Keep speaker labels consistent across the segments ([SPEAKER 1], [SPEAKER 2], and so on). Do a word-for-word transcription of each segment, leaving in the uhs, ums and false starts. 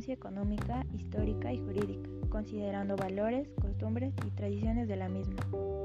[SPEAKER 1] ciencia económica, histórica y jurídica, considerando valores, costumbres y tradiciones de la misma.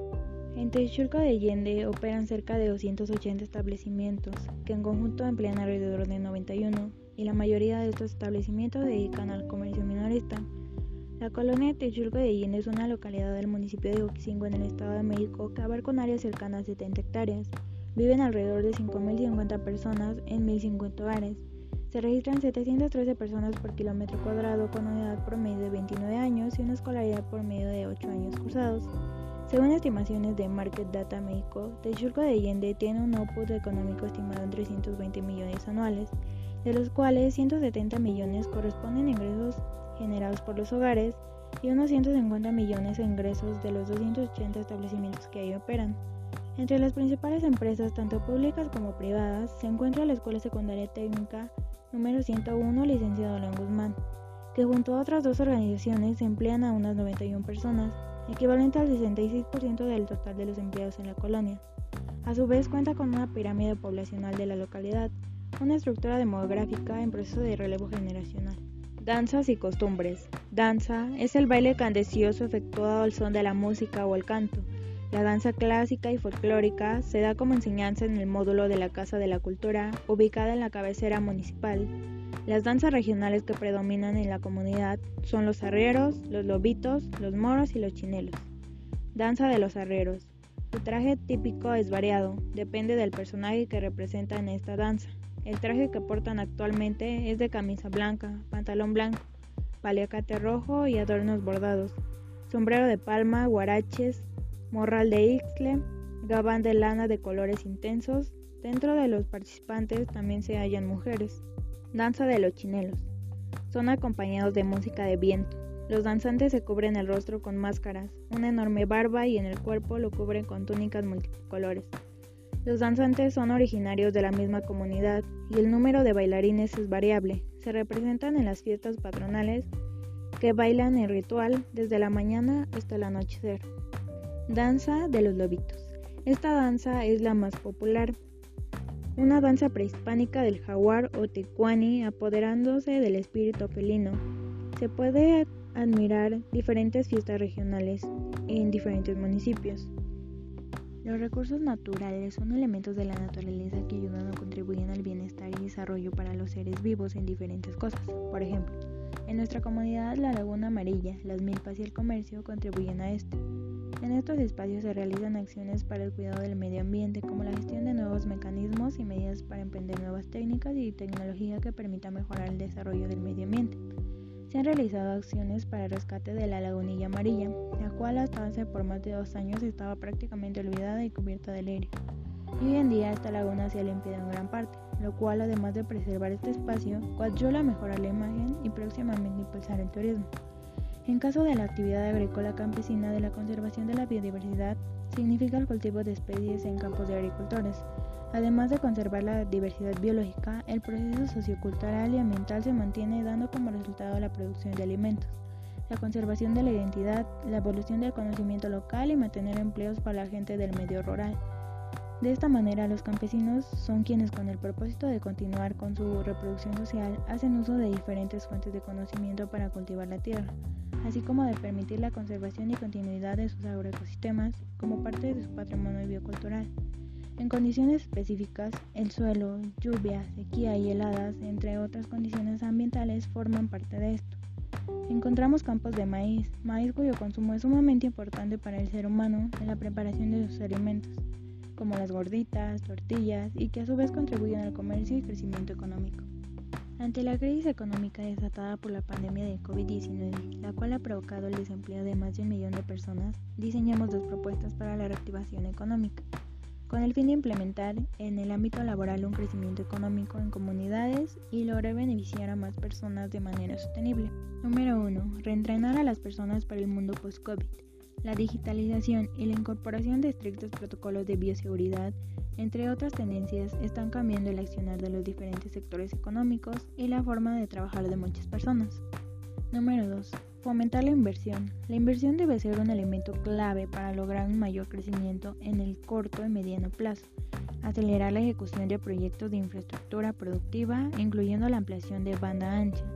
[SPEAKER 1] En Texcoco de Allende operan cerca de doscientos ochenta establecimientos, que en conjunto emplean alrededor de noventa y uno, y la mayoría de estos establecimientos se dedican al comercio minorista. La colonia de Texcoco de Allende es una localidad del municipio de Ocosingo en el Estado de México que abarca un área cercana a setenta hectáreas. Viven alrededor de cinco mil cincuenta personas en mil cincuenta hogares. Se registran setecientas trece personas por kilómetro cuadrado con una edad promedio de veintinueve años y una escolaridad promedio de ocho años cursados. Según estimaciones de Market Data México, Texcoco de Allende tiene un output económico estimado en trescientos veinte millones anuales, de los cuales ciento setenta millones corresponden a ingresos generados por los hogares y unos ciento cincuenta millones a ingresos de los doscientos ochenta establecimientos que ahí operan. Entre las principales empresas, tanto públicas como privadas, se encuentra la Escuela Secundaria Técnica número ciento uno, licenciado León Guzmán, que junto a otras dos organizaciones emplean a unas noventa y una personas, equivalente al sesenta y seis por ciento del total de los empleados en la colonia. A su vez cuenta con una pirámide poblacional de la localidad, una estructura demográfica en proceso de relevo generacional. Danzas y costumbres. Danza es el baile cadencioso efectuado al son de la música o el canto. La danza clásica y folclórica se da como enseñanza en el módulo de la Casa de la Cultura, ubicada en la cabecera municipal. Las danzas regionales que predominan en la comunidad son los arrieros, los lobitos, los moros y los chinelos. Danza de los arrieros. Su traje típico es variado, depende del personaje que representa en esta danza. El traje que portan actualmente es de camisa blanca, pantalón blanco, paliacate rojo y adornos bordados, sombrero de palma, guaraches, morral de ixtle, gabán de lana de colores intensos. Dentro de los participantes también se hallan mujeres. Danza de los chinelos. Son acompañados de música de viento. Los danzantes se cubren el rostro con máscaras, una enorme barba y en el cuerpo lo cubren con túnicas multicolores. Los danzantes son originarios de la misma comunidad y el número de bailarines es variable. Se representan en las fiestas patronales que bailan el ritual desde la mañana hasta el anochecer. Danza de los lobitos. Esta danza es la más popular. Una danza prehispánica del jaguar o tecuani apoderándose del espíritu felino. Se puede admirar diferentes fiestas regionales en diferentes municipios. Los recursos naturales son elementos de la naturaleza que ayudan o contribuyen al bienestar y desarrollo para los seres vivos en diferentes cosas. Por ejemplo, en nuestra comunidad la laguna amarilla, las milpas y el comercio contribuyen a esto. En estos espacios se realizan acciones para el cuidado del medio ambiente, como la gestión de nuevos mecanismos y medidas para emprender nuevas técnicas y tecnología que permita mejorar el desarrollo del medio ambiente. Se han realizado acciones para el rescate de la lagunilla amarilla, la cual hasta hace por más de dos años estaba prácticamente olvidada y cubierta de leire. Y hoy en día esta laguna se ha limpiado en gran parte, lo cual además de preservar este espacio, coadyuva a mejorar la imagen y próximamente impulsar el turismo. En caso de la actividad agrícola campesina de la conservación de la biodiversidad, significa el cultivo de especies en campos de agricultores. Además de conservar la diversidad biológica, el proceso sociocultural y ambiental se mantiene dando como resultado la producción de alimentos, la conservación de la identidad, la evolución del conocimiento local y mantener empleos para la gente del medio rural. De esta manera, los campesinos son quienes, con el propósito de continuar con su reproducción social, hacen uso de diferentes fuentes de conocimiento para cultivar la tierra, así como de permitir la conservación y continuidad de sus agroecosistemas como parte de su patrimonio biocultural. En condiciones específicas, el suelo, lluvia, sequía y heladas, entre otras condiciones ambientales, forman parte de esto. Encontramos campos de maíz, maíz cuyo consumo es sumamente importante para el ser humano en la preparación de sus alimentos, como las gorditas, tortillas, y que a su vez contribuyen al comercio y crecimiento económico. Ante la crisis económica desatada por la pandemia de covid diecinueve, la cual ha provocado el desempleo de más de un millón de personas, diseñamos dos propuestas para la reactivación económica, con el fin de implementar en el ámbito laboral un crecimiento económico en comunidades y lograr beneficiar a más personas de manera sostenible. Número uno. Reentrenar a las personas para el mundo post-COVID. La digitalización y la incorporación de estrictos protocolos de bioseguridad, entre otras tendencias, están cambiando el accionar de los diferentes sectores económicos y la forma de trabajar de muchas personas. Número dos. Fomentar la inversión. La inversión debe ser un elemento clave para lograr un mayor crecimiento en el corto y mediano plazo. Acelerar la ejecución de proyectos de infraestructura productiva, incluyendo la ampliación de banda ancha.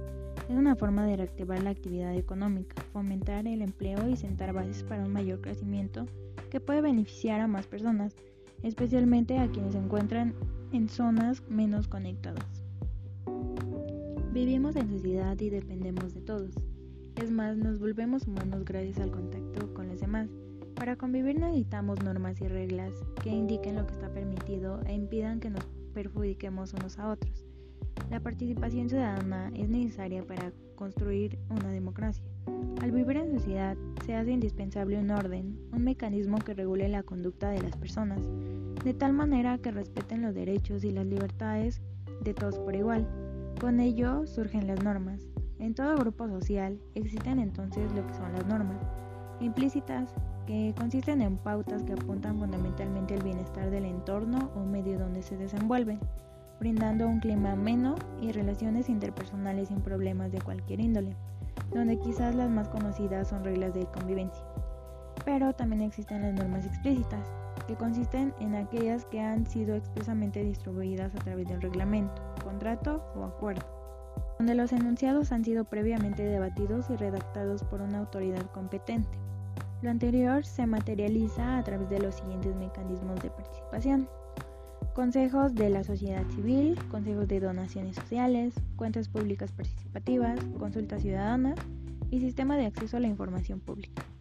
[SPEAKER 1] Es una forma de reactivar la actividad económica, fomentar el empleo y sentar bases para un mayor crecimiento que puede beneficiar a más personas, especialmente a quienes se encuentran en zonas menos conectadas. Vivimos en sociedad y dependemos de todos. Es más, nos volvemos humanos gracias al contacto con los demás. Para convivir necesitamos normas y reglas que indiquen lo que está permitido e impidan que nos perjudiquemos unos a otros. La participación ciudadana es necesaria para construir una democracia. Al vivir en sociedad se hace indispensable un orden, un mecanismo que regule la conducta de las personas, de tal manera que respeten los derechos y las libertades de todos por igual. Con ello surgen las normas. En todo grupo social existen entonces lo que son las normas implícitas, que consisten en pautas que apuntan fundamentalmente al bienestar del entorno o medio donde se desenvuelven, brindando un clima ameno y relaciones interpersonales sin problemas de cualquier índole, donde quizás las más conocidas son reglas de convivencia. Pero también existen las normas explícitas, que consisten en aquellas que han sido expresamente distribuidas a través de un reglamento, contrato o acuerdo, donde los enunciados han sido previamente debatidos y redactados por una autoridad competente. Lo anterior se materializa a través de los siguientes mecanismos de participación: consejos de la sociedad civil, consejos de donaciones sociales, cuentas públicas participativas, consultas ciudadanas y sistema de acceso a la información pública.